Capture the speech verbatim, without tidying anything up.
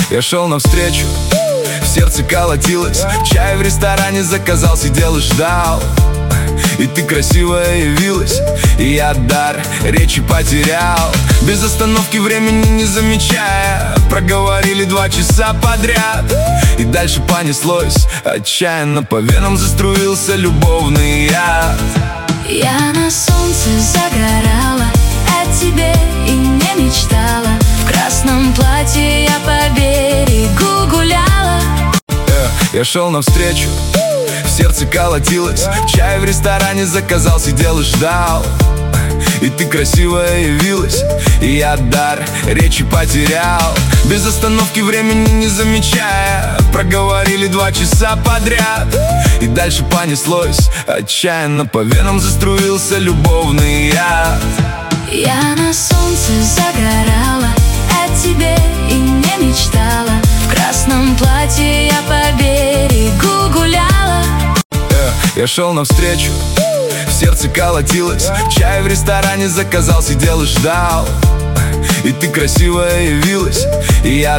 Я шел навстречу, в сердце колотилось, чай в ресторане заказал, сидел и ждал. И ты красивая явилась, и я дар речи потерял. Без остановки, времени не замечая, проговорили два часа подряд. И дальше понеслось, отчаянно по венам заструился любовный яд. Я на солнце загорала, о тебе и не мечтала. В красном платье я по берегу гуляла. э, Я шел навстречу, в сердце колотилось, чай в ресторане заказал, сидел и ждал. И ты красивая явилась, и я дар речи потерял. Без остановки, времени не замечая, проговорили два часа подряд. И дальше понеслось, отчаянно по венам заструился любовный яд. Я на солнце загорала, о тебе и не мечтала. В красном платье я по берегу гуляла. э, Я шел навстречу, в сердце колотилось, чай в ресторане заказал, сидел и ждал. И ты красивая явилась, и я